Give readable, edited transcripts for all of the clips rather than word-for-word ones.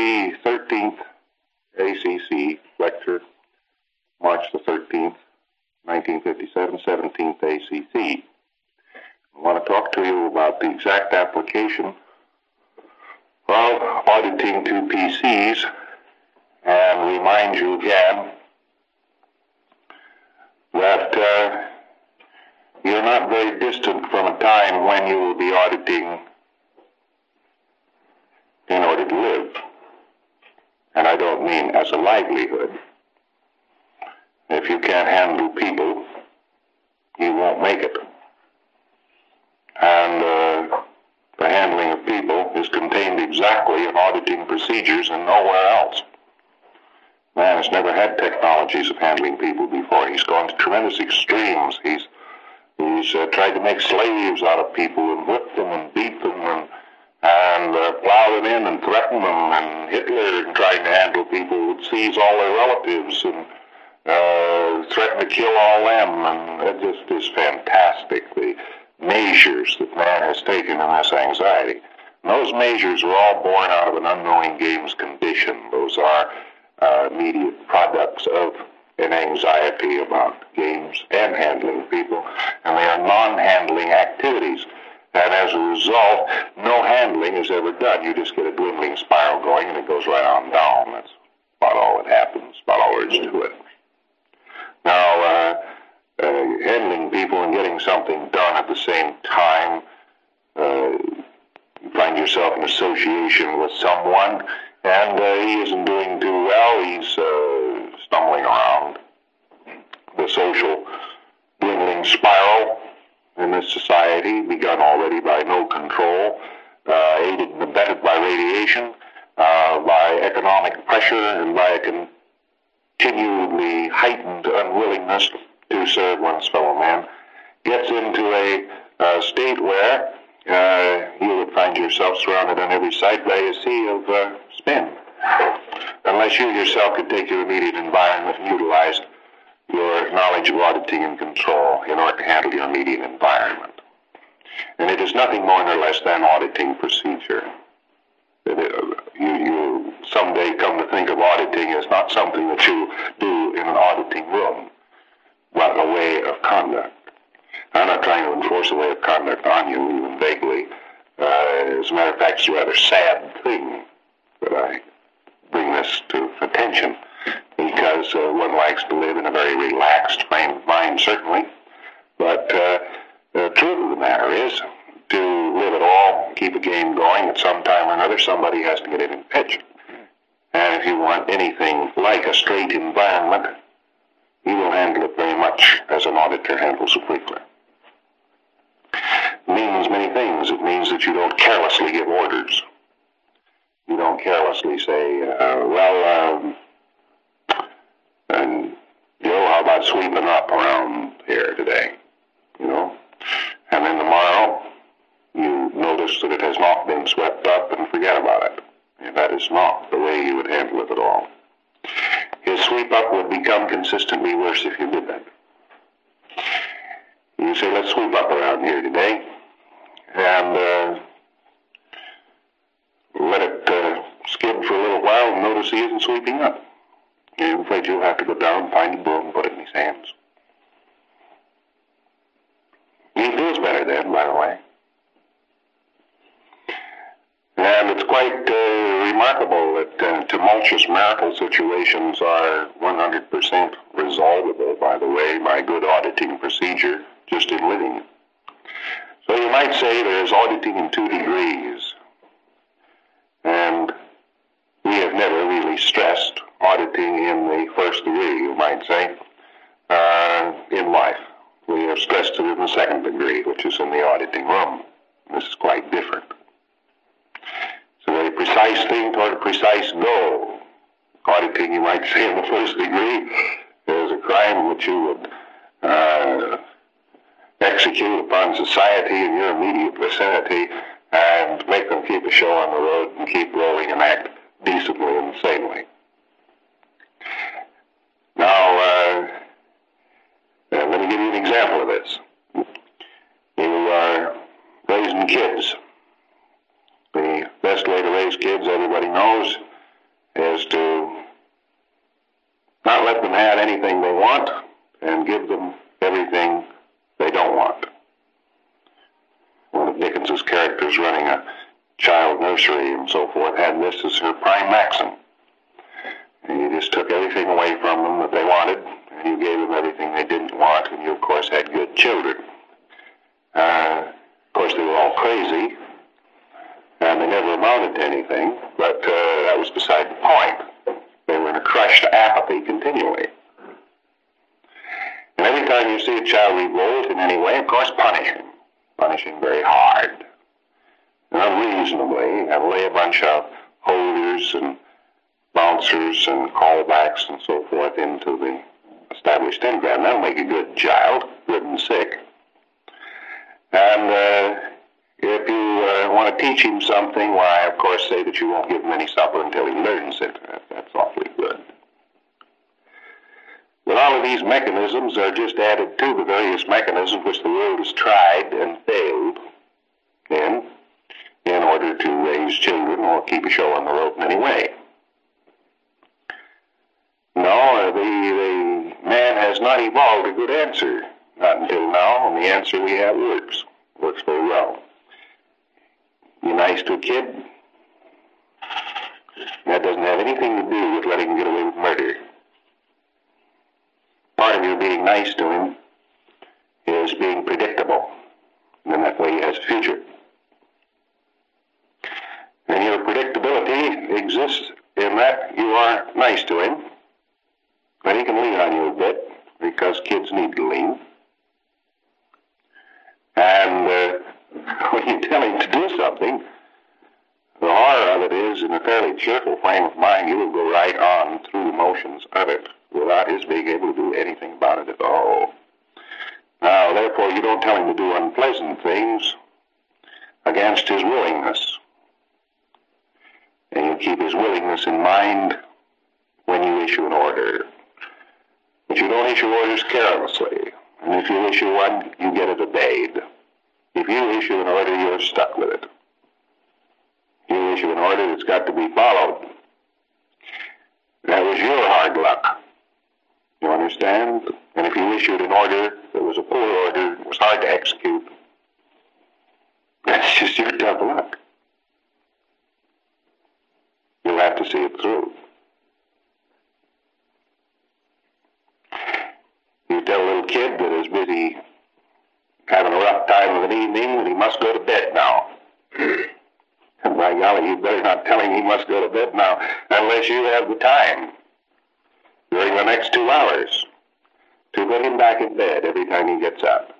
the 13th ACC lecture, March the 13th, 1957, 17th ACC. I want to talk to you about the exact application of auditing to PCs and remind you again that you're not very distant from a time when you will be auditing in order to live. And I don't mean as a livelihood. If you can't handle people, you won't make it. And the handling of people is contained exactly in auditing procedures and nowhere else. Man has never had technologies of handling people before. He's gone to tremendous extremes. He's tried to make slaves out of people and whip them and beat them and plow them in and threaten them. And Hitler, trying to handle people, would seize all their relatives and threaten to kill all them. And it just is fantastic, the measures that man has taken in this anxiety. And those measures are all born out of an unknowing game's condition. Those are immediate products of an anxiety about games and handling people, and they are non-handling activities. And as a result, no handling is ever done. You just get a dwindling spiral going, and it goes right on down. That's about all that happens, about all there is to it. Now, handling people and getting something done at the same time, you find yourself in association with someone, and he isn't doing too well. He's stumbling around. The social dwindling spiral in this society, begun already by no control, aided and abetted by radiation, by economic pressure, and by a continually heightened unwillingness to serve one's fellow man, gets into a state where you would find yourself surrounded on every side by a sea of spin, unless you yourself could take your immediate environment and utilize your knowledge of auditing and control in order to handle your immediate environment. And it is nothing more nor less than auditing procedure. You someday come to think of auditing as not something that you do in an auditing room, but a way of conduct. I'm not trying to enforce a way of conduct on you, even vaguely. As a matter of fact, it's a rather sad thing that I bring this to attention, because one likes to live in a very relaxed frame of mind, certainly. But the truth of the matter is, to live at all, keep a game going, at some time or another, somebody has to get in and pitch. And if you want anything like a straight environment, you will handle it very much as an auditor handles a frequently. It means many things. It means that you don't carelessly give orders. You don't carelessly say, and Joe, how about sweeping up around here today? And then tomorrow you notice that it has not been swept up and forget about it. And that is not the way you would handle it at all. His sweep up would become consistently worse if you did that. You say, let's sweep up around here today, and let it skid for a little while and notice he isn't sweeping up. I'm afraid you'll have to go down, find a broom, and put it in his hands. He feels better then, by the way. And it's quite remarkable that tumultuous marital situations are 100% resolvable, by the way, by good auditing procedure, just in living. So you might say there's auditing in 2 degrees. And we have never really stressed auditing in the first degree, you might say, in life. We have stressed it in the 2nd degree, which is in the auditing room. This is quite different. It's a very precise thing toward a precise goal. Auditing, you might say, in the 1st degree is a crime which you would execute upon society in your immediate vicinity and make them keep a show on the road and keep rolling and act decently and sanely. Now, let me give you an example of this. You are raising kids. The best way to raise kids, everybody knows, and give them everything they don't want. One of Dickens's characters running a child nursery and so forth had this as her prime maxim. And you just took everything away from them that they wanted, and you gave them everything they didn't want, and you, of course, had good children. Of course, they were all crazy, and they never amounted to anything, but that was beside the point. They were in a crushed apathy continually. And every time you see a child revolt in any way, of course, punish him. Punish him very hard, and unreasonably, and lay a bunch of holders and bouncers and callbacks and so forth into the established engram. That'll make a good child, good and sick. And if you want to teach him something, why, of course, say that you won't give him any supper until he learns it. That's awfully good. But all of these mechanisms are just added to the various mechanisms which the world has tried and failed in order to raise children or keep a show on the road in any way. No, the man has not evolved a good answer, not until now, and the answer we have works very well. You're nice to a kid, that doesn't have anything to do with letting him get away with murder. Part of your being nice to him is being predictable, and then that way he has a future. And your predictability exists in that you are nice to him, but he can lean on you a bit, because kids need to lean. And when you tell him to do something, the horror of it is, in a fairly cheerful frame of mind, you will go right on through the motions of it without his being able to do anything about it at all. Now, therefore, you don't tell him to do unpleasant things against his willingness. And you keep his willingness in mind when you issue an order. But you don't issue orders carelessly. And if you issue one, you get it obeyed. If you issue an order, you're stuck with it. You issue an order that's got to be followed. That was your hard luck. You understand? And if you issued an order that was a poor order, it was hard to execute, that's just your tough luck. You'll have to see it through. You tell a little kid that is busy having a rough time of an evening that he must go to bed now. And by golly, you better not tell him he must go to bed now unless you have the time during the next 2 hours to put him back in bed every time he gets up.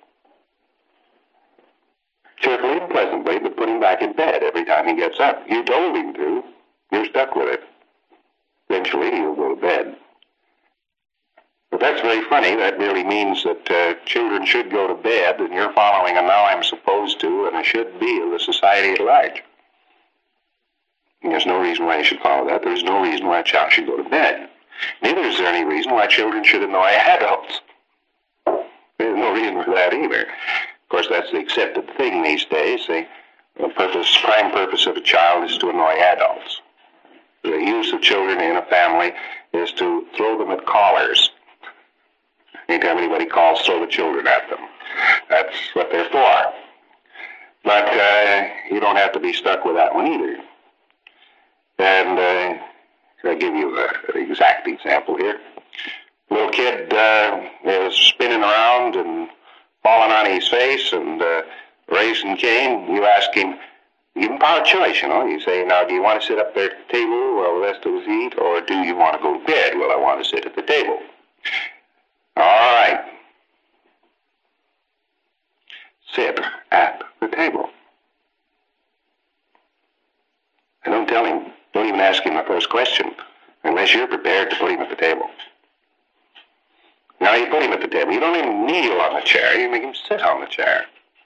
Cheerfully and pleasantly, but put him back in bed every time he gets up. You told him to. You're stuck with it. Eventually, he'll go to bed. But that's very funny. That really means that children should go to bed, and you're following a now I'm supposed to and a should be of the society at large. And there's no reason why you should follow that. There's no reason why a child should go to bed. Neither is there any reason why children should annoy adults. There's no reason for that either. Of course, that's the accepted thing these days. The prime purpose of a child is to annoy adults. The use of children in a family is to throw them at callers. Anytime anybody calls, throw the children at them. That's what they're for. But you don't have to be stuck with that one either. And I'll give you an exact example here. Little kid is spinning around and falling on his face and raising Cain. You ask him, give him power of choice, you know. You say, now, do you want to sit up there at the table while the rest of us eat, or do you want to go to bed? Well, I want to sit at the table. All right. Sit at the table. And don't tell him, don't even ask him the first question, unless you're prepared to put him at the table. Now, you put him at the table. You don't even kneel on the chair. You make him sit on the chair.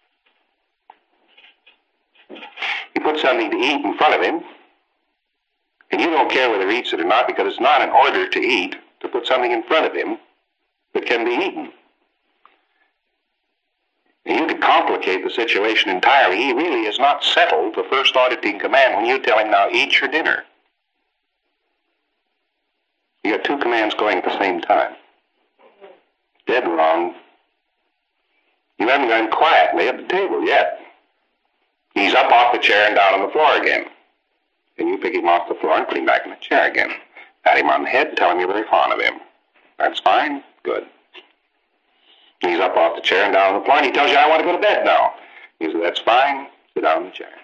You put something to eat in front of him, and you don't care whether he eats it or not, because it's not an order to eat to put something in front of him that can be eaten. And you could complicate the situation entirely. He really has not settled the first auditing command when you tell him, now eat your dinner. You got 2 commands going at the same time. dead wrong. You haven't gone quietly at the table yet. He's up off the chair and down on the floor again. And you pick him off the floor and put him back in the chair again. Pat him on the head, tell him you're very fond of him. That's fine. Good. He's up off the chair and down on the floor, and he tells you, I want to go to bed now. You say, that's fine. Sit down in the chair.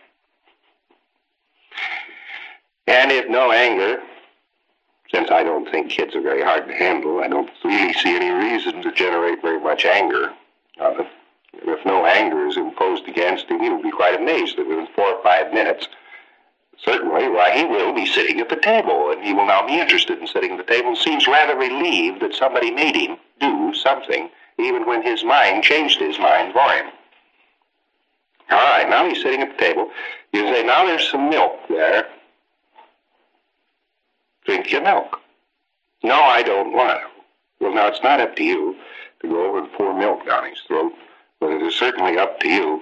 And if no anger, since I don't think kids are very hard to handle, I don't really see any reason to generate very much anger of them. If no anger is imposed against him, he will be quite amazed that within 4 or 5 minutes, certainly, why, he will be sitting at the table, and he will now be interested in sitting at the table and seems rather relieved that somebody made him do something, even when his mind changed his mind for him. All right, now he's sitting at the table. You say, now there's some milk there. Drink your milk. No, I don't want it. Well, now, it's not up to you to go over and pour milk down his throat, but it is certainly up to you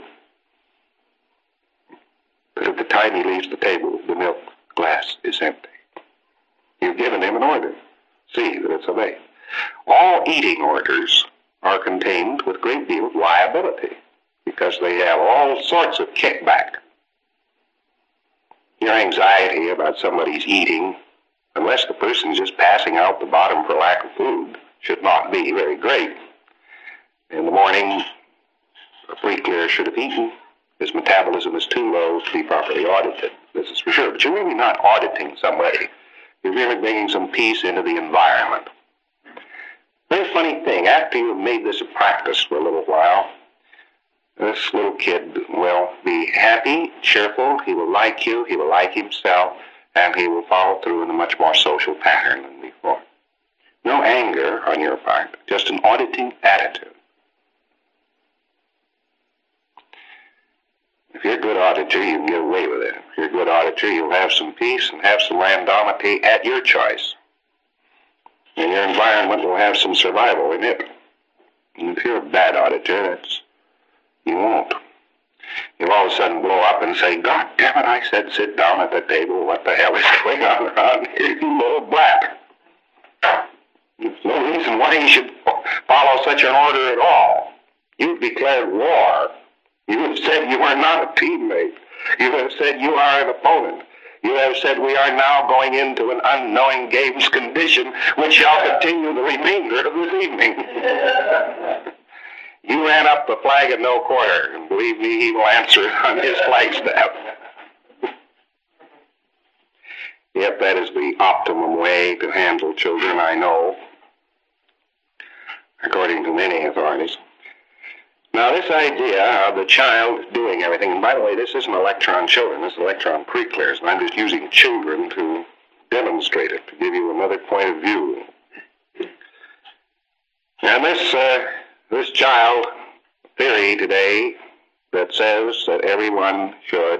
that at the time he leaves the table, the milk glass is empty. You've given him an order. See that it's obeyed. All eating orders are contained with a great deal of liability because they have all sorts of kickback. Your anxiety about somebody's eating, unless the person's just passing out the bottom for lack of food, should not be very great. In the morning, a pre-clear should have eaten. His metabolism is too low to be properly audited. This is for sure. But you're really not auditing somebody. You're really bringing some peace into the environment. Very funny thing, after you've made this a practice for a little while, this little kid will be happy, cheerful, he will like you, he will like himself, and he will follow through in a much more social pattern than before. No anger on your part, just an auditing attitude. If you're a good auditor, you can get away with it. If you're a good auditor, you'll have some peace and have some randomity at your choice. And your environment will have some survival in it. And if you're a bad auditor, you won't. You'll all of a sudden blow up and say, God damn it, I said sit down at the table. What the hell is going on around here, you little brat? There's no reason why you should follow such an order at all. You've declared war. You have said you are not a teammate. You have said you are an opponent. You have said we are now going into an unknowing games condition which shall continue the remainder of this evening. You ran up the flag at no quarter, and believe me, he will answer it on his flagstaff. Yet that is the optimum way to handle children, I know, according to many authorities. Now, this idea of the child doing everything, and by the way, this isn't electron children, this is electron pre-clears, and I'm just using children to demonstrate it, to give you another point of view. And this child theory today that says that everyone should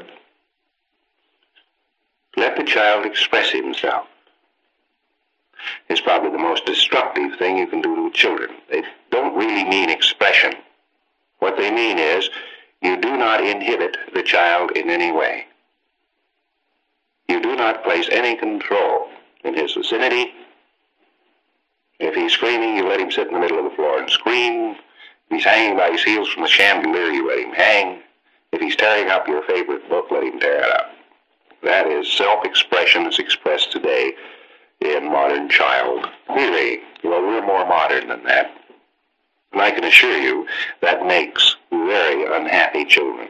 let the child express himself is probably the most destructive thing you can do to children. They don't really mean expression. What they mean is, you do not inhibit the child in any way. You do not place any control in his vicinity. If he's screaming, you let him sit in the middle of the floor and scream. If he's hanging by his heels from the chandelier, you let him hang. If he's tearing up your favorite book, let him tear it up. That is self-expression as expressed today in modern child theory. Well, we're more modern than that. And I can assure you that makes very unhappy children.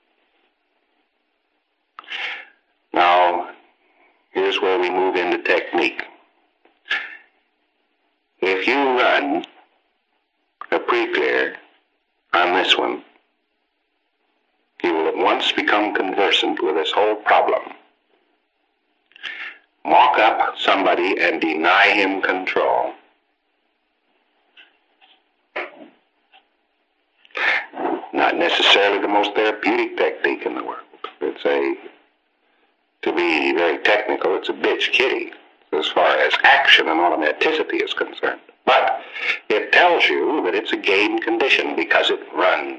Now, here's where we move into technique. If you run a pre-clear on this one, you will at once become conversant with this whole problem. Mock up somebody and deny him control. Not necessarily the most therapeutic technique in the world. To be very technical, it's a bitch kitty as far as action and automaticity is concerned. But it tells you that it's a game condition because it runs.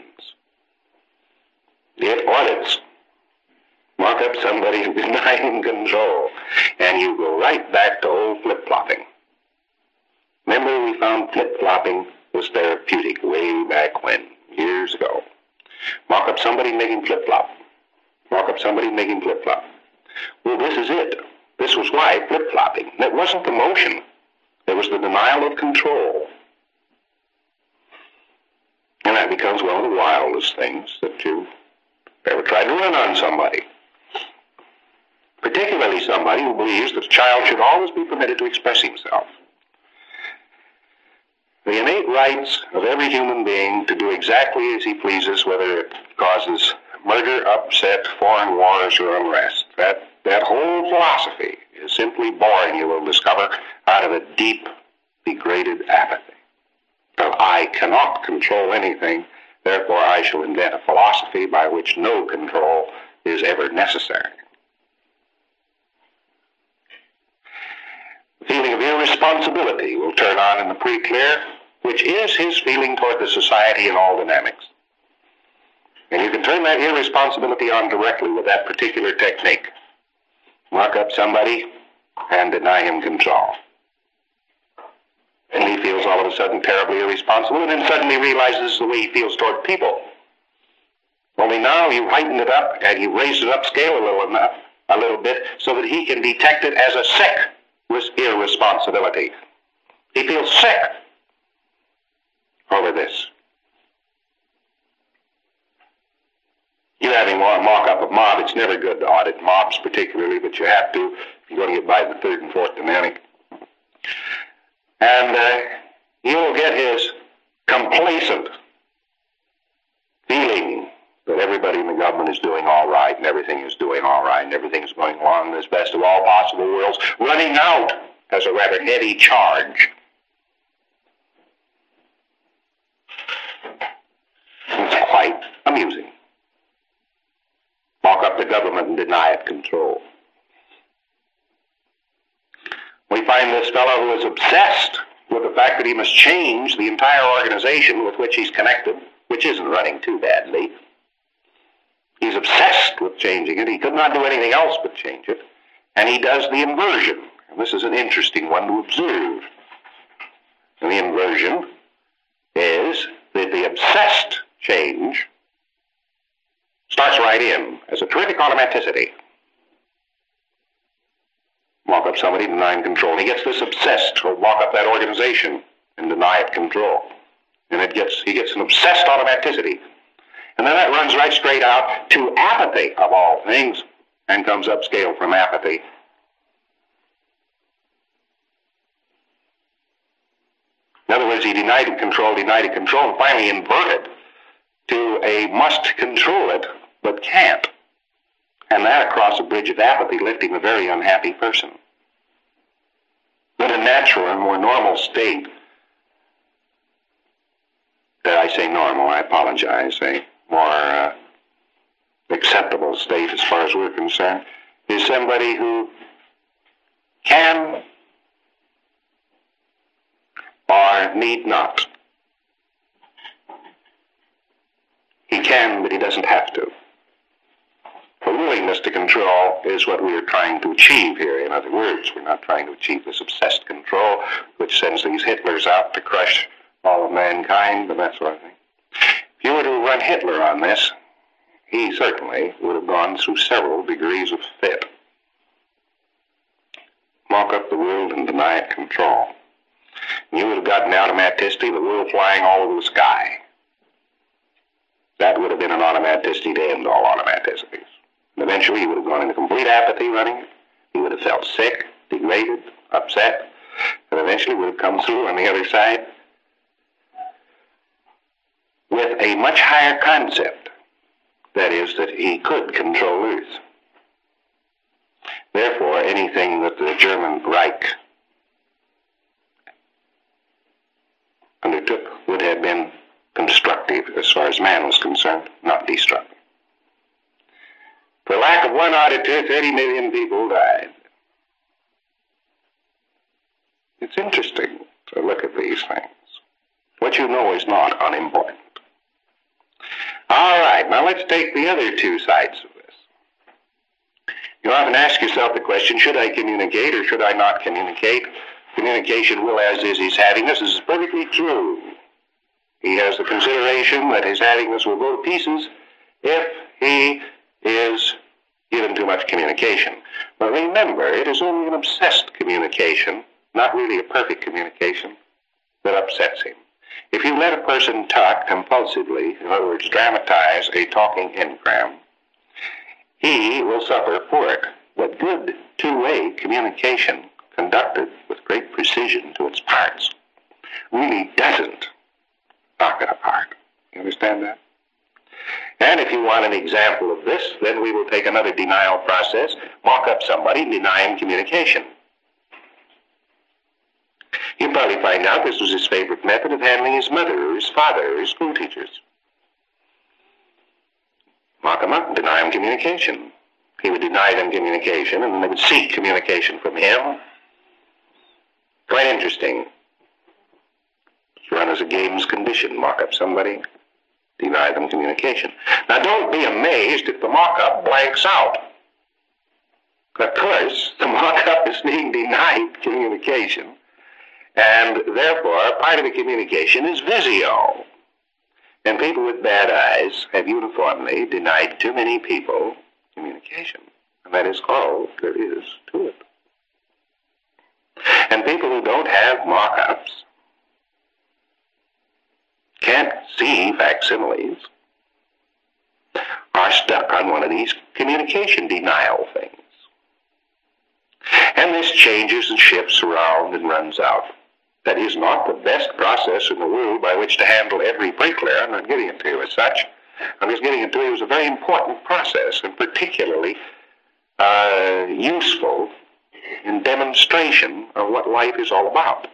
It audits. Mock up somebody and deny him control. And you go right back to old flip-flopping. Remember we found flip-flopping was therapeutic way back when, years ago. Mock up somebody making flip-flop. Mock up somebody making flip-flop. Well, this is it. This was why flip-flopping. It wasn't the motion. It was the denial of control. And that becomes one of the wildest things that you've ever tried to run on somebody. Particularly somebody who believes that a child should always be permitted to express himself. The innate rights of every human being to do exactly as he pleases, whether it causes murder, upset, foreign wars, or unrest. That whole philosophy is simply born, you will discover, out of a deep, degraded apathy. Well, I cannot control anything, therefore I shall invent a philosophy by which no control is ever necessary. The feeling of irresponsibility will turn on in the pre-clear, which is his feeling toward the society and all dynamics. And you can turn that irresponsibility on directly with that particular technique. Mark up somebody and deny him control. And he feels all of a sudden terribly irresponsible, and then suddenly realizes the way he feels toward people. Only now you heighten it up and you raise it upscale a little bit so that he can detect it as a sick irresponsibility. He feels sick over this. You having mock up a mob, it's never good to audit mobs particularly, but you have to if you're going to get by the third and fourth dynamic. And you'll get his complacent feeling that everybody in the government is doing all right, and everything is doing all right, and everything is going along in this best of all possible worlds, running out as a rather heavy charge. It's quite amusing. Mock up the government and deny it control. We find this fellow who is obsessed with the fact that he must change the entire organization with which he's connected, which isn't running too badly. He's obsessed with changing it. He could not do anything else but change it. And he does the inversion. And this is an interesting one to observe. And the inversion is that the obsessed change starts right in as a terrific automaticity. Walk up somebody, deny control. He gets this obsessed, or walk up that organization and deny it control. And he gets an obsessed automaticity. And then that runs right straight out to apathy of all things and comes upscale from apathy. In other words, he denied it control, and finally inverted to a must control it, but can't. And that across a bridge of apathy, lifting a very unhappy person. But a natural and more normal state, did I say normal? I apologize. A more acceptable state as far as we're concerned, is somebody who can or need not. He can, but he doesn't have to. The willingness to control is what we are trying to achieve here. In other words, we're not trying to achieve this obsessed control, which sends these Hitlers out to crush all of mankind and that sort of thing. If you were to run Hitler on this, he certainly would have gone through several degrees of fit. Mock up the world and deny it control. And you would have gotten automaticity, the world flying all over the sky. That would have been an automaticity to end all automaticities. And eventually he would have gone into complete apathy running it. He would have felt sick, degraded, upset, and eventually would have come through on the other side with a much higher concept. That is, that he could control Earth. Therefore, anything that the German Reich undertook would have been constructive as far as man was concerned, not destructive. For lack of one auditor, 30 million people died. It's interesting to look at these things. What you know is not unimportant. All right, now let's take the other two sides of this. You often ask yourself the question, should I communicate or should I not communicate? Communication will, as is having. This is perfectly true. He has the consideration that his happiness will go to pieces if he is given too much communication. But remember, it is only an obsessed communication, not really a perfect communication, that upsets him. If you let a person talk compulsively, in other words, dramatize a talking engram, he will suffer for it. But good two-way communication, conducted with great precision to its parts, really doesn't knock it apart. You understand that? And if you want an example of this, then we will take another denial process, mock up somebody, and deny him communication. You'll probably find out this was his favorite method of handling his mother or his father or his school teachers. Mock him up and deny him communication. He would deny them communication, and then they would seek communication from him. Quite interesting. It's run as a game's condition. Mock up somebody, deny them communication. Now, don't be amazed if the mock-up blanks out. Of course, the mock-up is being denied communication, and therefore part of the communication is visio. And people with bad eyes have uniformly denied too many people communication. And that is all there is to it. And people who don't have mock-ups can't see facsimiles are stuck on one of these communication denial things. And this changes and shifts around and runs out. That is not the best process in the world by which to handle every bricklayer. I'm not getting into it as such. I'm just getting into it as a very important process, and particularly useful in demonstration of what life is all about.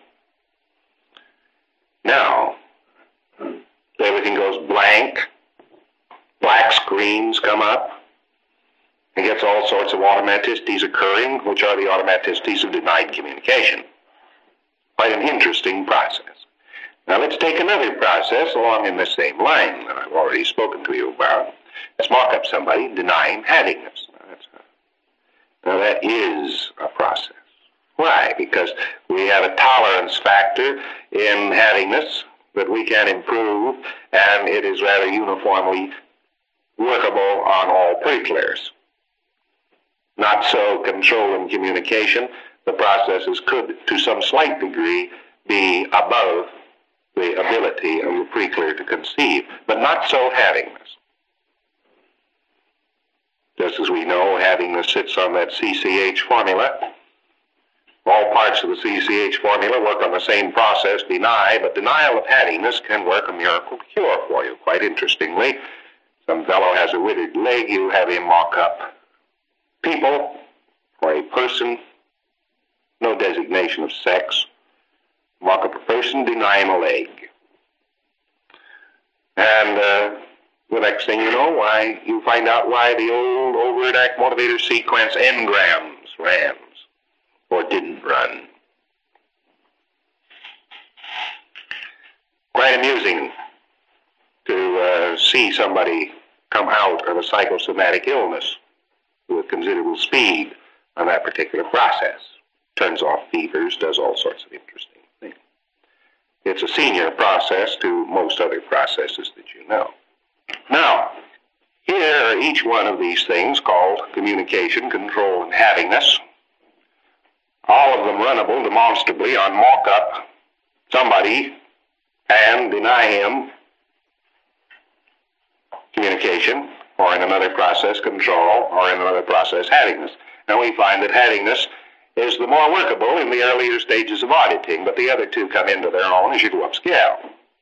Now, everything goes blank, black screens come up, and gets all sorts of automaticities occurring, which are the automaticities of denied communication. Quite an interesting process. Now let's take another process along in the same line that I've already spoken to you about. Let's mock up somebody denying happiness. Now that is a process. Why? Because we have a tolerance factor in happiness that we can improve, and it is rather uniformly workable on all pre-clears. Not so control and communication. The processes could, to some slight degree, be above the ability of the pre-clear to conceive, but not so happiness. Just as we know, happiness sits on that CCH formula. All parts of the CCH formula work on the same process, deny, but denial of happiness can work a miracle cure for you. Quite interestingly, some fellow has a withered leg, you have him mock up people or a person, no designation of sex, mock up a person, deny him a leg. And the next thing you know, you find out why the old overt act motivator sequence engrams ran or didn't run. Quite amusing to see somebody come out of a psychosomatic illness with considerable speed on that particular process. Turns off fevers, does all sorts of interesting things. It's a senior process to most other processes that you know. Now, here are each one of these things called communication, control, and happiness. All of them runnable demonstrably on mock up somebody and deny him communication, or in another process, control, or in another process, happiness. Now we find that happiness is the more workable in the earlier stages of auditing, but the other two come into their own as you go upscale.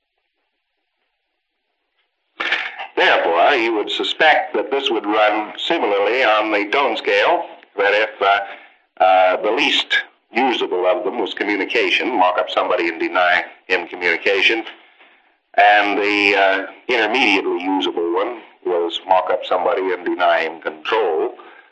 Therefore, you would suspect that this would run similarly on the tone scale, that if the least usable of them was communication, mock up somebody and deny him communication, and the intermediately usable one was mock up somebody and deny him control,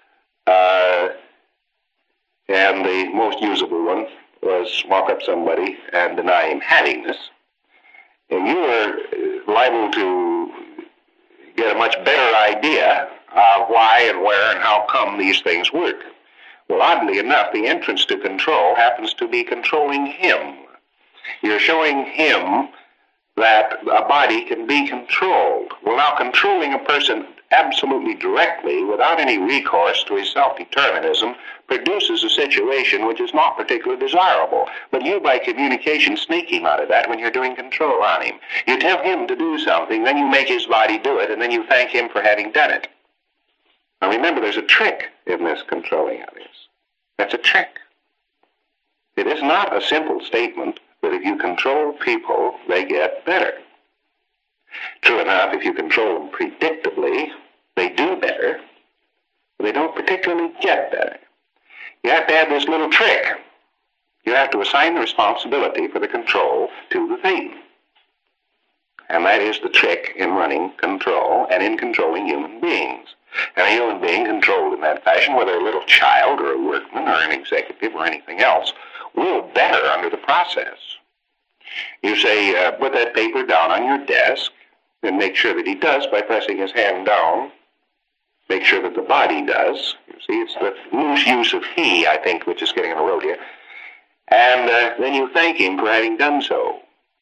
and the most usable one was mock up somebody and deny him happiness. And you are liable to get a much better idea of why and where and how come these things work. Well, oddly enough, the entrance to control happens to be controlling him. You're showing him that a body can be controlled. Well, now, controlling a person absolutely directly, without any recourse to his self-determinism, produces a situation which is not particularly desirable. But you, by communication, sneak him out of that when you're doing control on him. You tell him to do something, then you make his body do it, and then you thank him for having done it. Now remember, there's a trick in this controlling others. That's a trick. It is not a simple statement that if you control people, they get better. True enough, if you control them predictably, they do better, but they don't particularly get better. You have to have this little trick. You have to assign the responsibility for the control to the thing. And that is the trick in running control and in controlling human beings. And a human being controlled in that fashion, whether a little child or a workman or an executive or anything else, will better under the process. You say, put that paper down on your desk, and make sure that he does by pressing his hand down. Make sure that the body does. You see, it's the loose use of he, I think, which is getting in the road here. And then you thank him for having done so.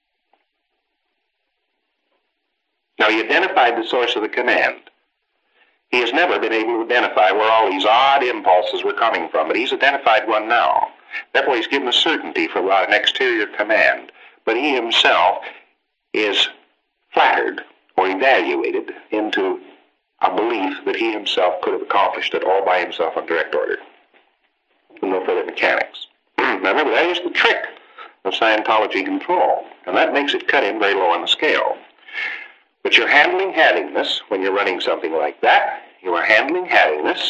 Now, he identified the source of the command. He has never been able to identify where all these odd impulses were coming from, but he's identified one now. Therefore, he's given a certainty for an exterior command. But he himself is flattered or evaluated into a belief that he himself could have accomplished it all by himself on direct order, with no further mechanics. Now remember, that is the trick of Scientology control, and that makes it cut in very low on the scale. But you're handling having-ness when you're running something like that. You are handling having-ness.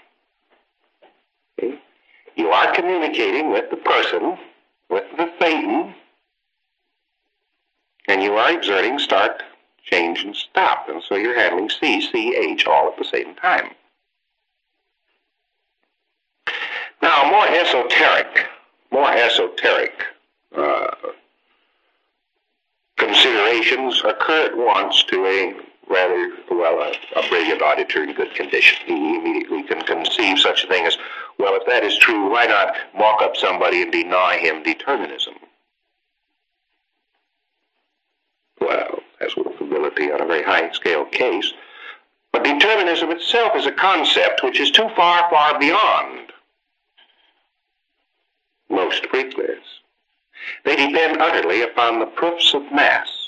Okay? You are communicating with the person, with the Thetan, and you are exerting start, change, and stop. And so you're handling C, C, H all at the same time. Now, more esoteric considerations occur at once to a rather, a brilliant auditor in good condition. He immediately can conceive such a thing as, well, if that is true, why not walk up somebody and deny him determinism? Well, that's workability on a very high-scale case. But determinism itself is a concept which is too far, far beyond most freakers. They depend utterly upon the proofs of mass.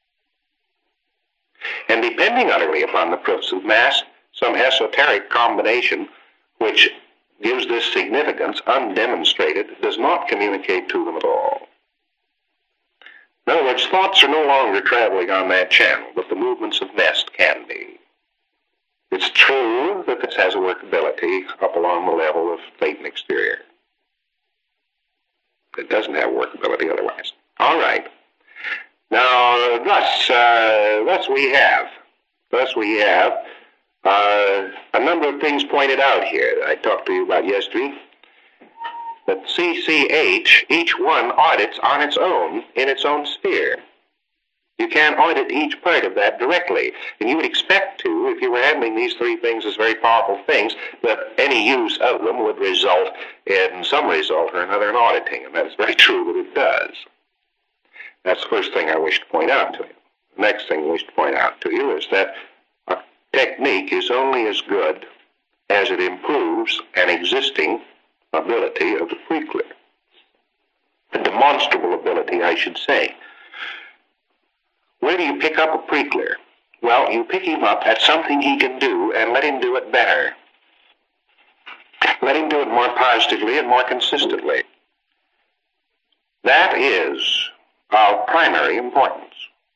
And depending utterly upon the proofs of mass, some esoteric combination which gives this significance undemonstrated does not communicate to them at all. In other words, thoughts are no longer traveling on that channel, but the movements of Nest can be. It's true that this has a workability up along the level of Thetan exterior. It doesn't have workability otherwise. All right. Now, thus we have a number of things pointed out here that I talked to you about yesterday. That CCH, each one audits on its own, in its own sphere. You can't audit each part of that directly. And you would expect to, if you were handling these three things as very powerful things, that any use of them would result in some result or another in auditing. And that's very true that it does. That's the first thing I wish to point out to you. The next thing I wish to point out to you is that a technique is only as good as it improves an existing ability of the freakler. A demonstrable ability, I should say. Where do you pick up a freakler? Well, you pick him up at something he can do and let him do it better. Let him do it more positively and more consistently. That is of primary importance.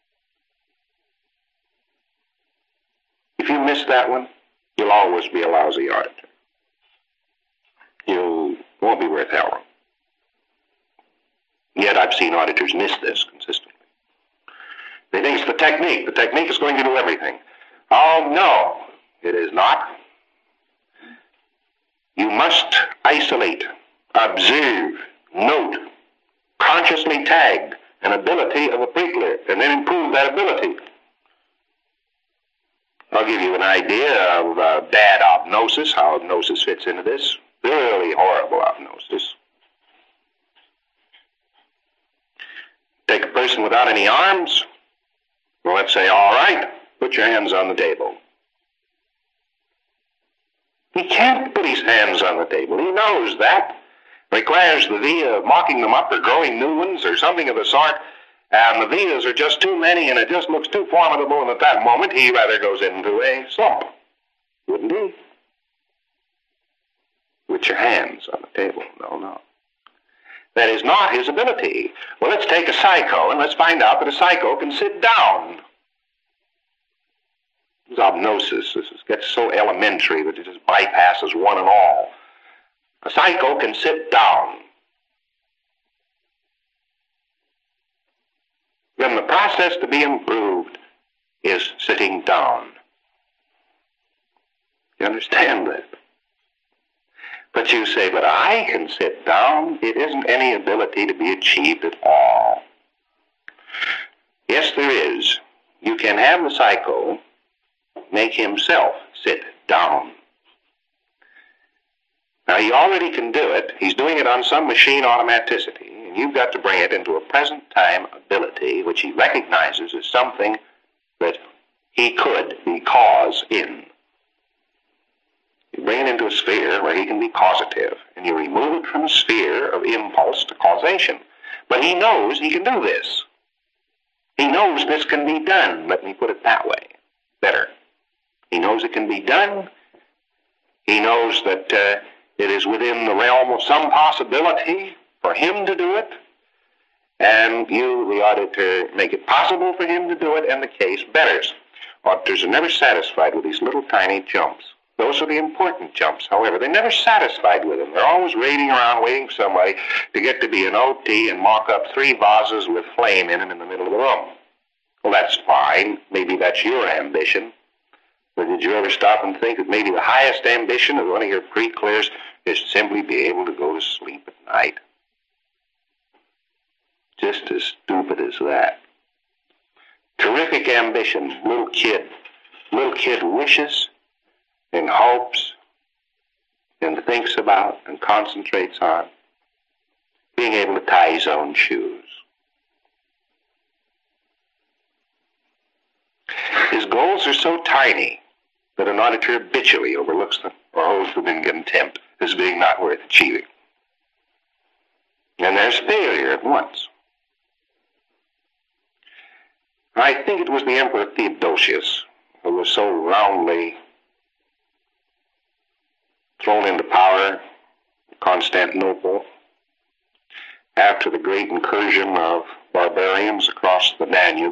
If you miss that one, you'll always be a lousy auditor. You won't be worth hell. Yet I've seen auditors miss this consistently. They think it's the technique. The technique is going to do everything. Oh, no, it is not. You must isolate, observe, note, consciously tag an ability of a freakler, and then improve that ability. I'll give you an idea of bad obnosis, how obnosis fits into this. Really horrible obnosis. Take a person without any arms, Well, let's say, all right, put your hands on the table. He can't put his hands on the table. He knows that. Requires the via of mocking them up or growing new ones or something of the sort. And the vias are just too many and it just looks too formidable. And at that moment, he rather goes into a slump. Wouldn't he? With your hands on the table. No. That is not his ability. Well, let's take a psycho and let's find out that a psycho can sit down. This obnosis gets so elementary that it just bypasses one and all. A psycho can sit down. Then the process to be improved is sitting down. You understand that? But you say, but I can sit down. It isn't any ability to be achieved at all. Yes, there is. You can have the psycho make himself sit down. Now, he already can do it. He's doing it on some machine automaticity, and you've got to bring it into a present-time ability, which he recognizes as something that he could be cause in. You bring it into a sphere where he can be causative, and you remove it from a sphere of impulse to causation. But he knows he can do this. He knows this can be done. Let me put it that way. Better. He knows it can be done. He knows that it is within the realm of some possibility for him to do it. And you, the auditor, make it possible for him to do it, and the case betters. Auditors are never satisfied with these little tiny jumps. Those are the important jumps, however. They're never satisfied with them. They're always raiding around waiting for somebody to get to be an OT and mock up 3 vases with flame in them in the middle of the room. Well, that's fine. Maybe that's your ambition. But did you ever stop and think that maybe the highest ambition of one of your pre-clears is to simply be able to go to sleep at night? Just as stupid as that. Terrific ambition. Little kid wishes and hopes and thinks about and concentrates on being able to tie his own shoes. His goals are so tiny that an auditor habitually overlooks them or holds them in contempt as being not worth achieving. And there's failure at once. I think it was the Emperor Theodosius who was so roundly thrown into power in Constantinople after the great incursion of barbarians across the Danube.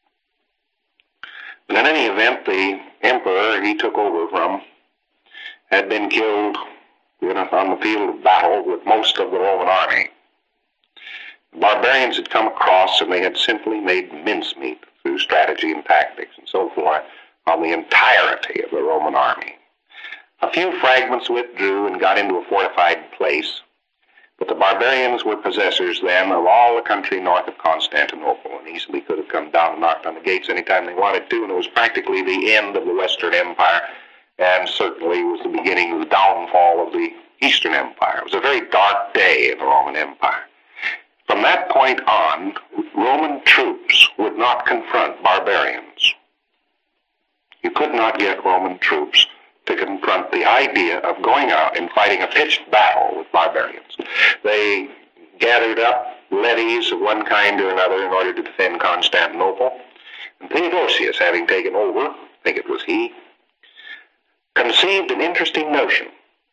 But in any event, the emperor he took over from had been killed on the field of battle with most of the Roman army. The barbarians had come across and they had simply made mincemeat through strategy and tactics and so forth on the entirety of the Roman army. A few fragments withdrew and got into a fortified place, but the barbarians were possessors then of all the country north of Constantinople and easily could have come down and knocked on the gates anytime they wanted to, and it was practically the end of the Western Empire and certainly was the beginning of the downfall of the Eastern Empire. It was a very dark day in the Roman Empire. From that point on, Roman troops would not confront barbarians. You could not get Roman troops to confront the idea of going out and fighting a pitched battle with barbarians. They gathered up levies of one kind or another in order to defend Constantinople. And Theodosius, having taken over, I think it was he, conceived an interesting notion.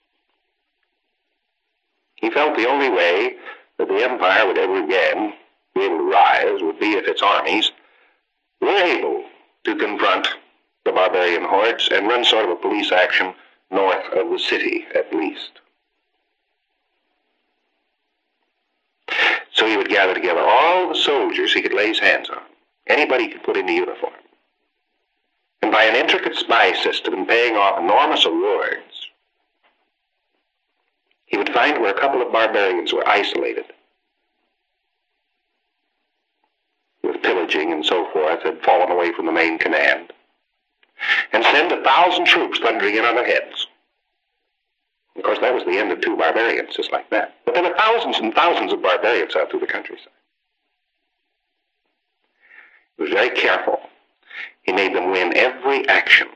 He felt the only way that the empire would ever again be able to rise would be if its armies were able to confront the barbarian hordes and run sort of a police action north of the city, at least. So he would gather together all the soldiers he could lay his hands on, anybody he could put into uniform. And by an intricate spy system and paying off enormous awards, he would find where a couple of barbarians were isolated, with pillaging and so forth, had fallen away from the main command, and send 1,000 troops thundering in on their heads. Of course, that was the end of 2 barbarians, just like that. But there were thousands and thousands of barbarians out through the countryside. He was very careful. He made them win every action.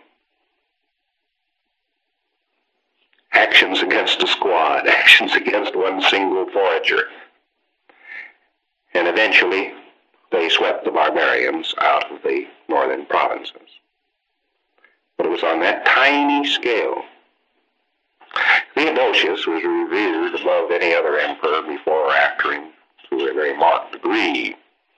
Actions against a squad, actions against one single forager. And eventually, they swept the barbarians out of the northern provinces. But it was on that tiny scale. Theodosius was revered above any other emperor before or after him to a very marked degree.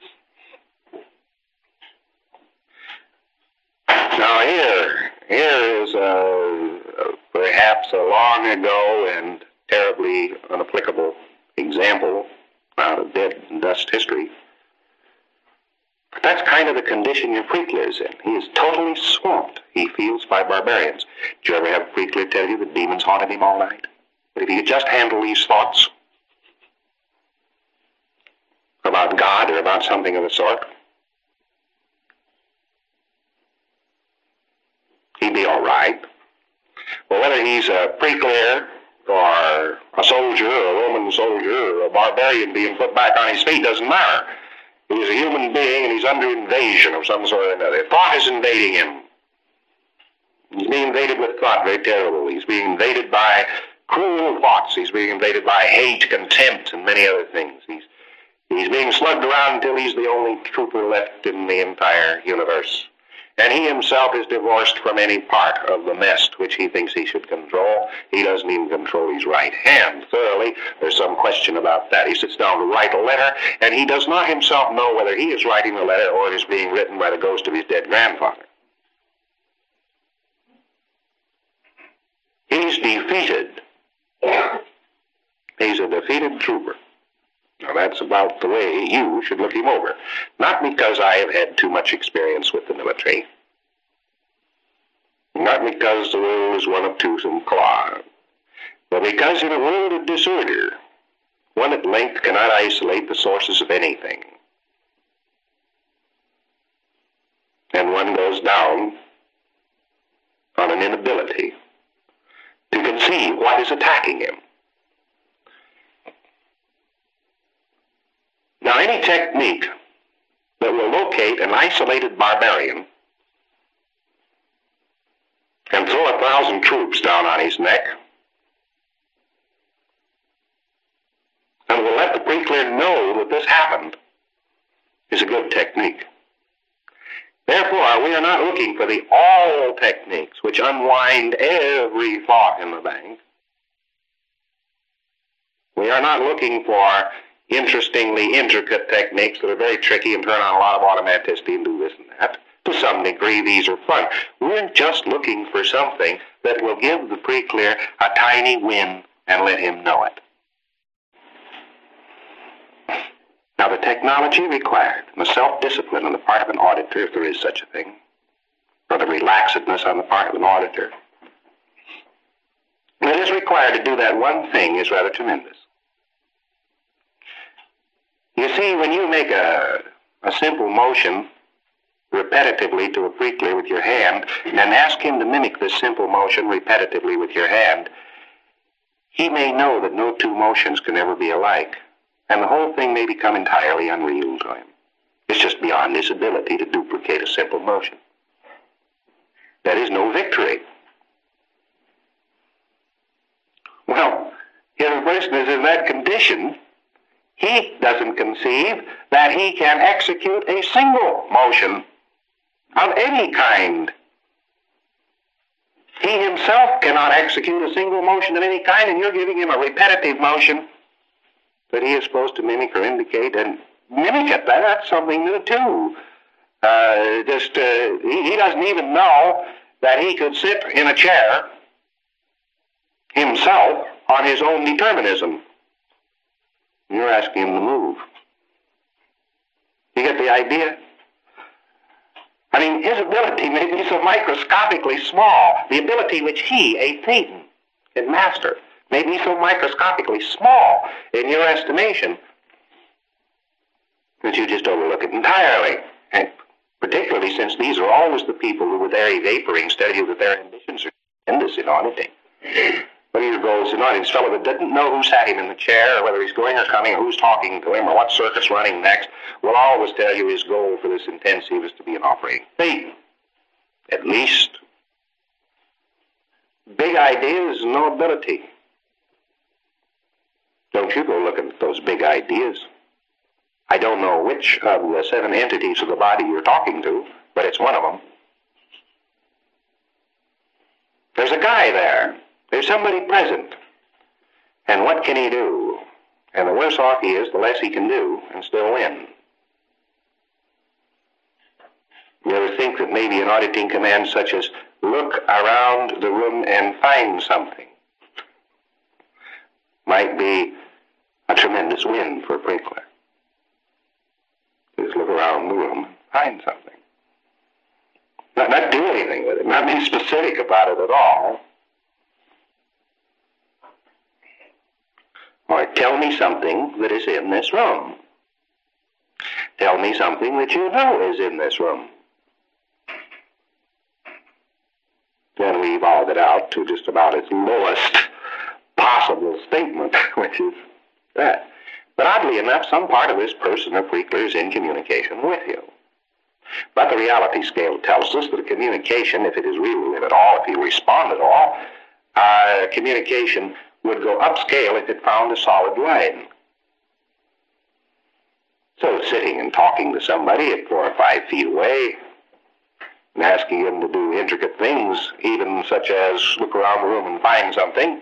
Now here is perhaps a long ago and terribly unapplicable example out of dead and dust history. But that's kind of the condition your Prickler is in. He is totally swamped, he feels, by barbarians. Did you ever have a Prickler tell you that demons haunted him all night? But if he could just handle these thoughts about God or about something of the sort, he'd be all right. Well, whether he's a Prickler or a soldier, or a Roman soldier, or a barbarian being put back on his feet, doesn't matter. He's a human being and he's under invasion of some sort or another. Thought is invading him. He's being invaded with thought, very terrible. He's being invaded by cruel thoughts. He's being invaded by hate, contempt, and many other things. He's being slugged around until he's the only trooper left in the entire universe. And he himself is divorced from any part of the nest which he thinks he should control. He doesn't even control his right hand thoroughly. There's some question about that. He sits down to write a letter, and he does not himself know whether he is writing the letter or it is being written by the ghost of his dead grandfather. He's defeated. He's a defeated trooper. Now, that's about the way you should look him over. Not because I have had too much experience with the military. Not because the world is one of tooth and claw. But because in a world of disorder, one at length cannot isolate the sources of anything. And one goes down on an inability to conceive what is attacking him. Now, any technique that will locate an isolated barbarian and throw 1,000 troops down on his neck and will let the Prickler know that this happened is a good technique. Therefore, we are not looking for the all techniques which unwind every thought in the bank. We are not looking for interestingly intricate techniques that are very tricky and turn on a lot of automaticity and do this and that. To some degree, these are fun. We're just looking for something that will give the Prickler a tiny win and let him know it. Now, the technology required, the self-discipline on the part of an auditor, if there is such a thing, or the relaxedness on the part of an auditor, that is required to do that one thing is rather tremendous. You see, when you make a simple motion repetitively to a Prickler with your hand and ask him to mimic this simple motion repetitively with your hand, he may know that no two motions can ever be alike, and the whole thing may become entirely unreal to him. It's just beyond his ability to duplicate a simple motion. That is no victory. Well, if a person is in that condition, he doesn't conceive that he can execute a single motion of any kind. He himself cannot execute a single motion of any kind, and you're giving him a repetitive motion that he is supposed to mimic or indicate, and mimic it. That's something new, too. He doesn't even know that he could sit in a chair himself on his own determinism. You're asking him to move. You get the idea? I mean, his ability may be so microscopically small. The ability which he, a Thetan, can master may be so microscopically small in your estimation that you just overlook it entirely. And particularly since these are always the people who, with their vaporing, tell you that their ambitions are tremendous in auditing. What are your goals tonight? This fellow that didn't know who sat him in the chair, or whether he's going or coming, or who's talking to him, or what circuit's running next, will always tell you his goal for this intensive is to be an operating theme. At least. Big ideas, no ability. Don't you go looking at those big ideas. I don't know which of the 7 entities of the body you're talking to, but it's one of them. There's a guy there. There's somebody present. And what can he do? And the worse off he is, the less he can do and still win. You ever think that maybe an auditing command such as look around the room and find something might be a tremendous win for a Prinkler? Just look around the room and find something. Not do anything with it, not be specific about it at all. Or tell me something that is in this room. Tell me something that you know is in this room. Then we evolve it out to just about its lowest possible statement, which is that. But oddly enough, some part of this person or Prinkler is in communication with you. But the reality scale tells us that a communication, if it is real at all, if you respond at all, communication would go upscale if it found a solid line. So sitting and talking to somebody at 4 or 5 feet away and asking him to do intricate things, even such as look around the room and find something,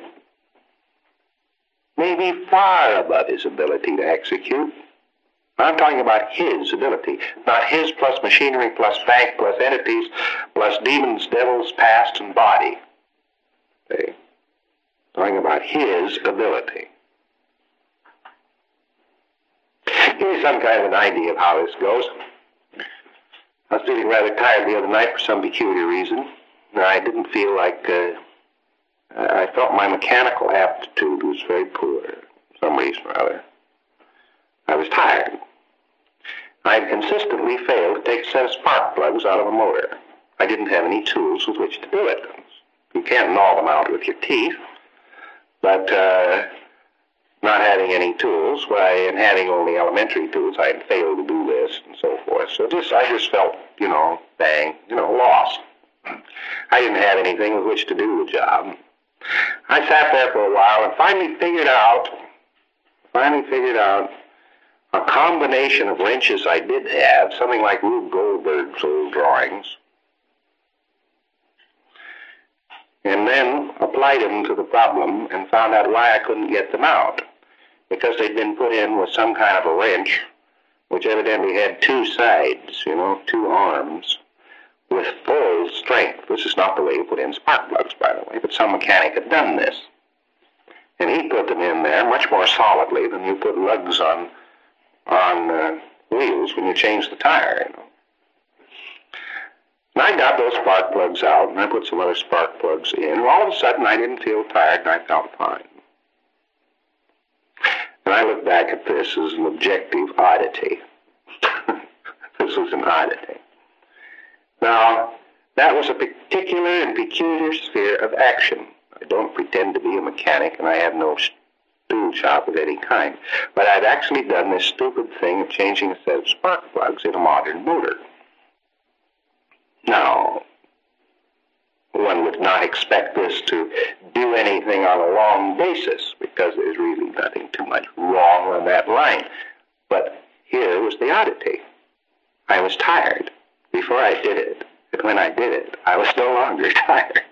may be far above his ability to execute. I'm talking about his ability, not his plus machinery, plus bank, plus entities, plus demons, devils, past, and body. Okay. Talking about his ability. Here's some kind of an idea of how this goes. I was feeling rather tired the other night for some peculiar reason. I didn't feel like, I felt my mechanical aptitude was very poor, for some reason or other. I was tired. I had consistently failed to take a set of spark plugs out of a motor. I didn't have any tools with which to do it. You can't gnaw them out with your teeth, but not having any tools, and having only elementary tools, I had failed to do this and so forth. So I just felt, lost. I didn't have anything with which to do the job. I sat there for a while and finally figured out a combination of wrenches I did have, something like Rube Goldberg's old drawings, and then applied them to the problem and found out why I couldn't get them out. Because they'd been put in with some kind of a wrench, which evidently had 2 sides, 2 arms, with full strength. This is not the way you put in spark plugs, by the way, but some mechanic had done this. And he put them in there much more solidly than you put lugs on wheels when you change the tire, And I got those spark plugs out, and I put some other spark plugs in, and all of a sudden I didn't feel tired, and I felt fine. And I look back at this as an objective oddity. This was an oddity. Now, that was a particular and peculiar sphere of action. I don't pretend to be a mechanic, and I have no tool shop of any kind. But I've actually done this stupid thing of changing a set of spark plugs in a modern motor. Now, one would not expect this to do anything on a long basis, because there's really nothing too much wrong on that line. But here was the oddity. I was tired before I did it, and when I did it, I was no longer tired.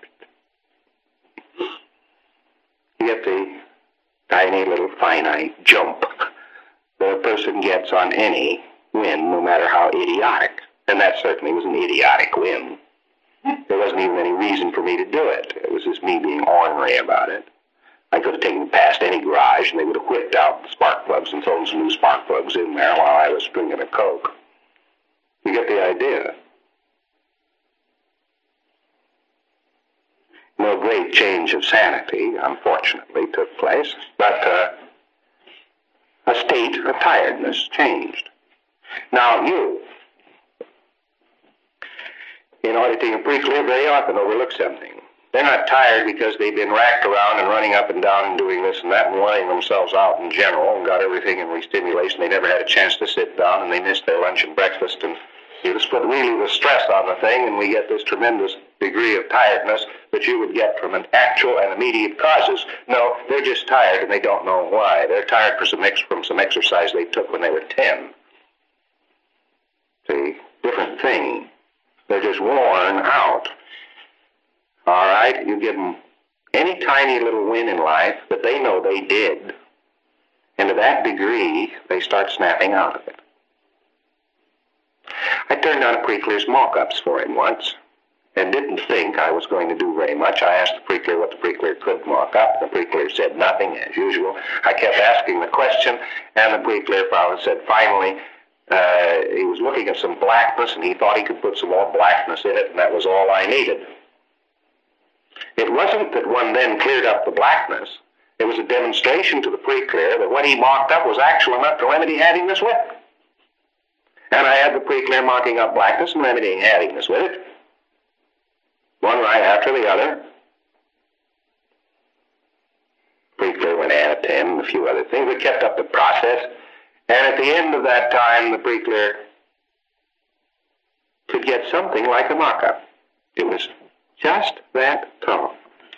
You get the tiny little finite jump that a person gets on any win, no matter how idiotic. And that certainly was an idiotic win. There wasn't even any reason for me to do it. It was just me being ornery about it. I could have taken it past any garage, and they would have whipped out the spark plugs and thrown some new spark plugs in there while I was drinking a Coke. You get the idea. No great change of sanity, unfortunately, took place, but a state of tiredness changed. Now, you, in auditing a Prinkler, very often overlook something. They're not tired because they've been racked around and running up and down and doing this and that and wearing themselves out in general and got everything in restimulation. They never had a chance to sit down and they missed their lunch and breakfast, and you just put really the stress on the thing and we get this tremendous degree of tiredness that you would get from an actual and immediate causes. No, they're just tired and they don't know why. They're tired from some exercise they took when they were 10. See, different thing. They're just worn out. All right, you give them any tiny little win in life that they know they did, and to that degree, they start snapping out of it. I turned on a Preclear's mock-ups for him once, and didn't think I was going to do very much. I asked the Preclear what the Preclear could mock up. The Preclear said nothing, as usual. I kept asking the question, and the Preclear fellow said finally, he was looking at some blackness, and he thought he could put some more blackness in it, and that was all I needed. It wasn't that one then cleared up the blackness. It was a demonstration to the Preclear that what he mocked up was actual enough to remedy haddiness with. And I had the Preclear mocking up blackness and remedying haddiness with it, one right after the other. Preclear went at him and a few other things. We kept up the process, and at the end of that time, the Preclear could get something like a mock-up. It was just that tall.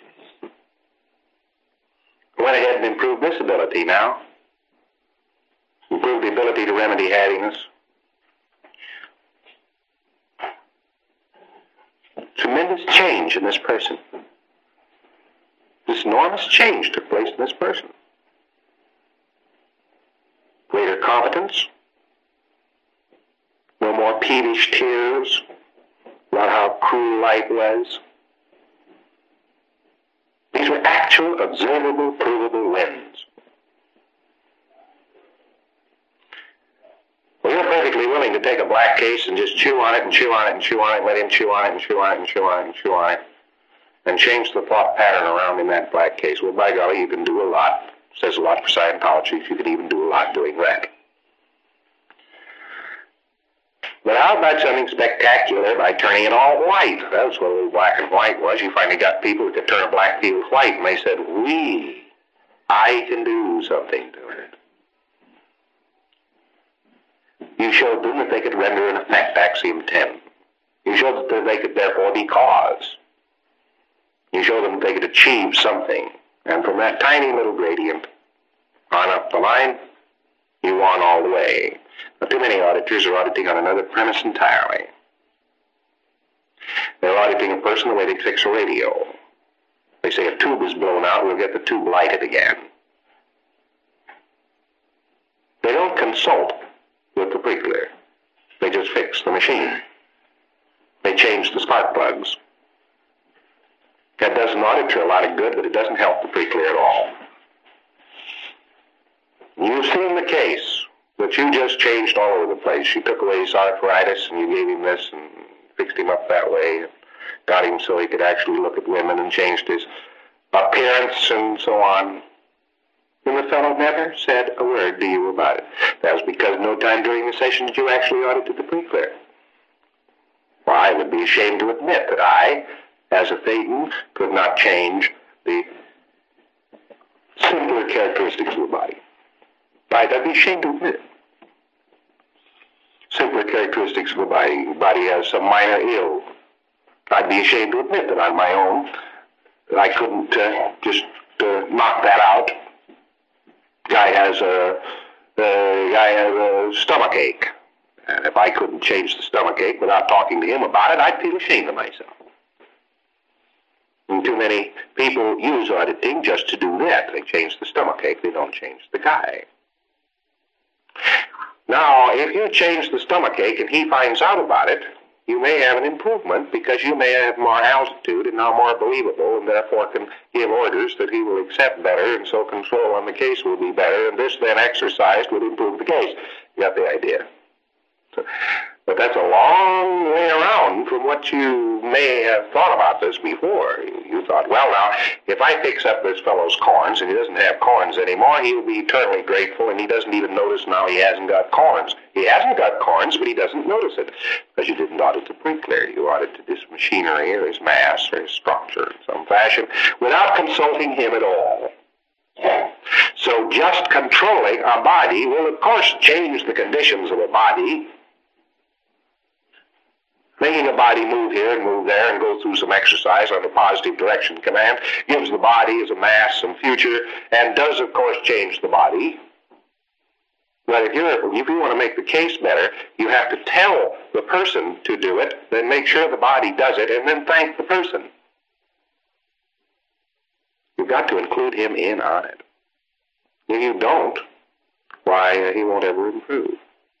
I went ahead and improved this ability now. Improved the ability to remedy haddiness. Tremendous change in this person. This enormous change took place in this person. Greater competence. No more peevish tears about how cruel life was. These were actual, observable, provable wins. Well, you're perfectly willing to take a black case and just chew on it and chew on it and chew on it, let him chew on it and chew on it and chew on it and chew on it, and change the thought pattern around in that black case. Well, by golly, you can do a lot. It says a lot for Scientology. You can even do a lot doing that. But how about something spectacular by turning it all white? That's what a little black and white was. You finally got people who could turn a black field white, and they said, I can do something to it. You showed them that they could render an effect, axiom 10. You showed that they could therefore be cause. You showed them that they could achieve something. And from that tiny little gradient on up the line, you won all the way. Now, too many auditors are auditing on another premise entirely. They're auditing a person the way they fix a radio. They say a tube is blown out, we'll get the tube lighted again. They don't consult with the Preclear. They just fix the machine. They change the spark plugs. That does an auditor a lot of good, but it doesn't help the Preclear at all. You've seen the case that you just changed all over the place. You took away his arthritis and you gave him this and fixed him up that way and got him so he could actually look at women and changed his appearance and so on. And the fellow never said a word to you about it. That was because no time during the session did you actually audited the Preclear. Well, I would be ashamed to admit that I, as a Thetan, could not change the simpler characteristics of the body. I'd be ashamed to admit it. Simpler characteristics of the body. The body has some minor ill. I'd be ashamed to admit that on my own, that I couldn't just knock that out. Guy has a stomach ache. And if I couldn't change the stomach ache without talking to him about it, I'd feel ashamed of myself. And too many people use auditing just to do that. They change the stomach ache, they don't change the guy. Now, if you change the stomach ache and he finds out about it, you may have an improvement because you may have more altitude and now more believable and therefore can give orders that he will accept better, and so control on the case will be better, and this then exercised would improve the case. You got the idea? So, But that's a long way around from what you may have thought about this before. You thought, well, now, if I fix up this fellow's corns and he doesn't have corns anymore, he'll be eternally grateful, and he doesn't even notice now he hasn't got corns. He hasn't got corns, but he doesn't notice it, because you didn't audit the pre-clear. You audited his machinery or his mass or his structure in some fashion without consulting him at all. So just controlling a body will, of course, change the conditions of a body. Making a body move here and move there and go through some exercise on the positive direction command gives the body as a mass some future and does, of course, change the body. But if you want to make the case better, you have to tell the person to do it, then make sure the body does it, and then thank the person. You've got to include him in on it. If you don't, why, he won't ever improve.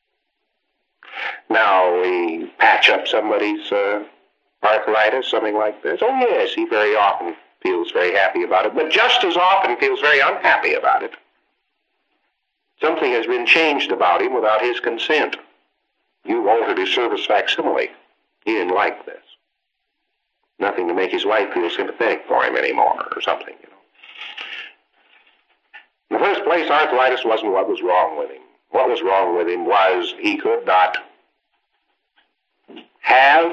Now, we patch up somebody's arthritis, something like this. Oh, yes, he very often feels very happy about it, but just as often feels very unhappy about it. Something has been changed about him without his consent. You've altered his service facsimile. He didn't like this. Nothing to make his wife feel sympathetic for him anymore, or something, you know. In the first place, arthritis wasn't what was wrong with him. What was wrong with him was he could not have,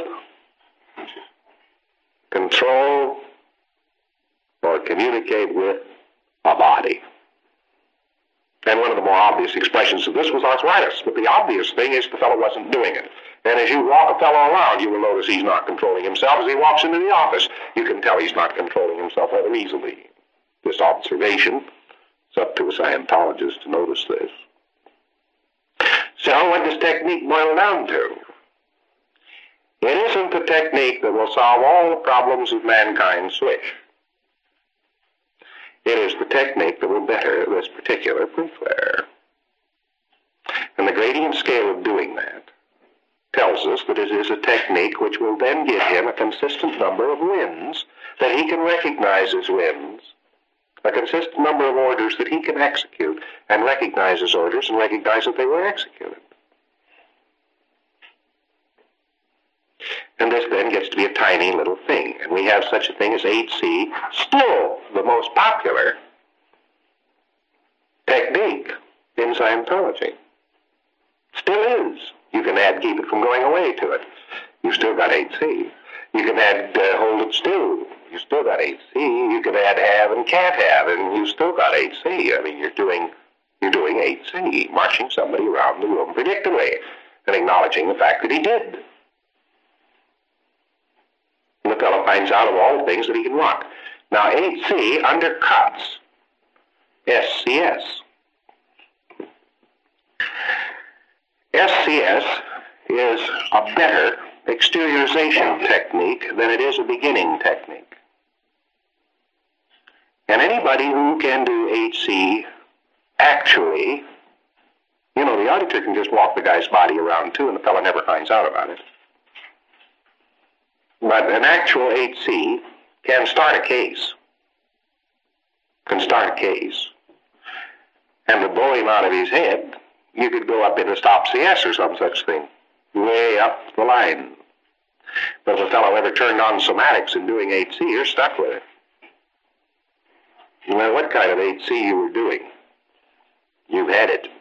control, or communicate with a body. And one of the more obvious expressions of this was arthritis. But the obvious thing is the fellow wasn't doing it. And as you walk a fellow around, you will notice he's not controlling himself. As he walks into the office, you can tell he's not controlling himself rather easily. This observation, it's up to a Scientologist to notice this. So what does technique boil down to? It isn't the technique that will solve all the problems of mankind's wish. It is the technique that will better this particular pre-clear. And the gradient scale of doing that tells us that it is a technique which will then give him a consistent number of wins that he can recognize as wins, a consistent number of orders that he can execute and recognize as orders and recognize that they were executed. And this then gets to be a tiny little thing. And we have such a thing as 8C, still the most popular technique in Scientology. Still is. You can add keep it from going away to it. You still got 8C. You can add hold it still. You still got 8C. You can add have and can't have, and you still got 8C. I mean, you're doing 8C, marching somebody around the room predictably and acknowledging the fact that he did. And the fellow finds out of all the things that he can rock. Now, 8C undercuts SCS. SCS is a better exteriorization technique than it is a beginning technique. And anybody who can do 8C actually, you know, the auditor can just walk the guy's body around too, and the fellow never finds out about it. But an actual 8C can start a case. And to blow him out of his head, you could go up into stop CS or some such thing, way up the line. But if a fellow ever turned on somatics and doing 8C, you're stuck with it. No matter what kind of 8C you were doing, you've had it.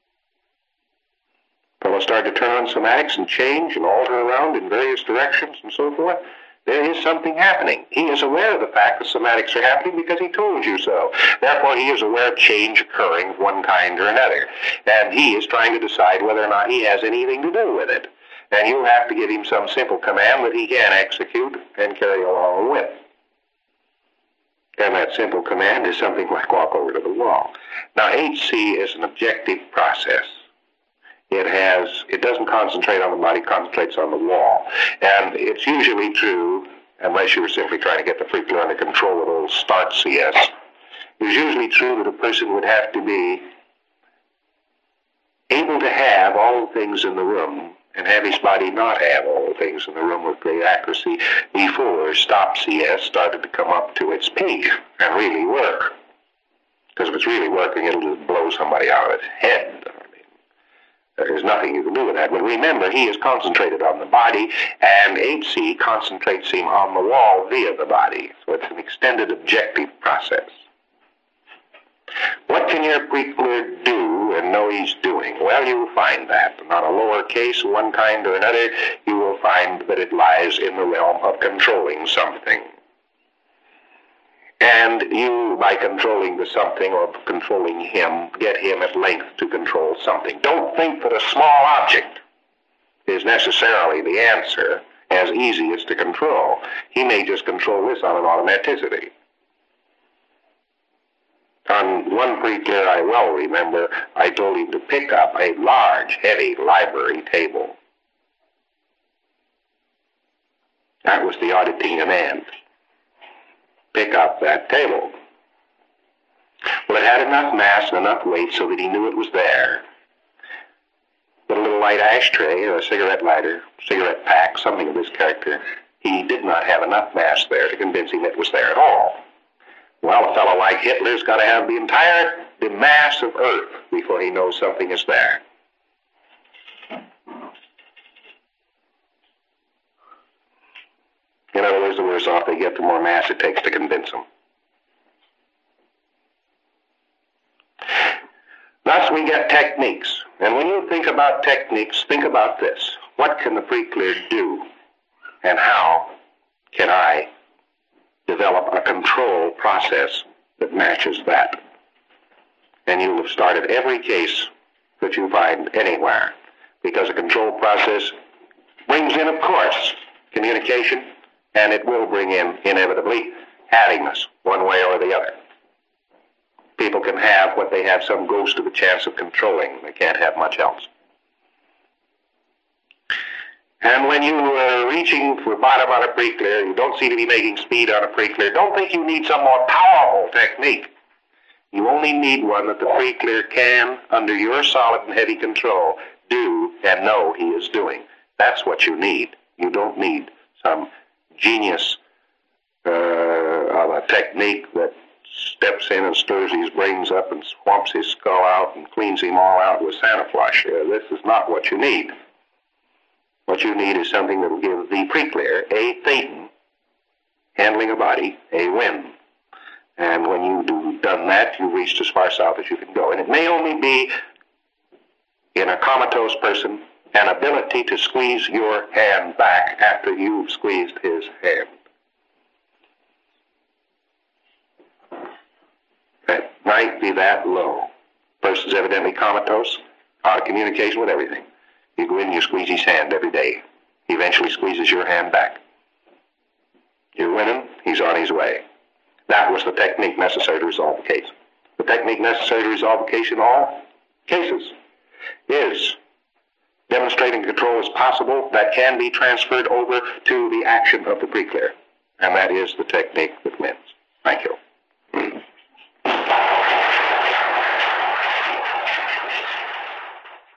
Fellows start to turn on somatics and change and alter around in various directions and so forth. There is something happening. He is aware of the fact that somatics are happening because he told you so. Therefore, he is aware of change occurring of one kind or another. And he is trying to decide whether or not he has anything to do with it. And you have to give him some simple command that he can execute and carry along with. And that simple command is something like walk over to the wall. Now, 8C is an objective process. It doesn't concentrate on the body, it concentrates on the wall. And it's usually true, unless you were simply trying to get the pre-clear under control with old start CS, it's usually true that a person would have to be able to have all the things in the room and have his body not have all the things in the room with great accuracy before stop CS started to come up to its peak and really work. Because if it's really working, it'll just blow somebody out of its head. There's nothing you can do with that. But remember, he is concentrated on the body, and HC concentrates him on the wall via the body. So it's an extended objective process. What can your preclear do and know he's doing? Well, you will find that. And on a lower case, one kind or another, you will find that it lies in the realm of controlling something. And you, by controlling the something or controlling him, get him at length to control something. Don't think that a small object is necessarily the answer, as easy as to control. He may just control this on an automaticity. On one preclear I well remember, I told him to pick up a large, heavy library table. That was the auditing command. Pick up that table. Well, it had enough mass and enough weight so that he knew it was there. But a little light ashtray, a cigarette lighter, cigarette pack, something of this character, he did not have enough mass there to convince him it was there at all. Well, a fellow like Hitler's got to have the mass of Earth before he knows something is there. In other words, the worse off they get, the more mass it takes to convince them. Thus, we get techniques. And when you think about techniques, think about this. What can the preclear do? And how can I develop a control process that matches that? And you'll have started every case that you find anywhere, because a control process brings in, of course, communication, and it will bring in, inevitably, happiness, one way or the other. People can have what they have some ghost of a chance of controlling. They can't have much else. And when you are reaching for bottom on a preclear, you don't seem to be making speed on a preclear, don't think you need some more powerful technique. You only need one that the preclear can, under your solid and heavy control, do and know he is doing. That's what you need. You don't need some genius of a technique that steps in and stirs his brains up and swamps his skull out and cleans him all out with Santa Flush. This is not what you need. What you need is something that will give the preclear, a Thetan, handling a body, a win. And when you've done that, you've reached as far south as you can go. And it may only be, in a comatose person, an ability to squeeze your hand back after you've squeezed his hand. That might be that low. Person's evidently comatose, out of communication with everything. You go in and you squeeze his hand every day. He eventually squeezes your hand back. You're winning, he's on his way. That was the technique necessary to resolve the case. The technique necessary to resolve the case in all cases is demonstrating control is possible that can be transferred over to the action of the preclear. And that is the technique that wins. Thank you.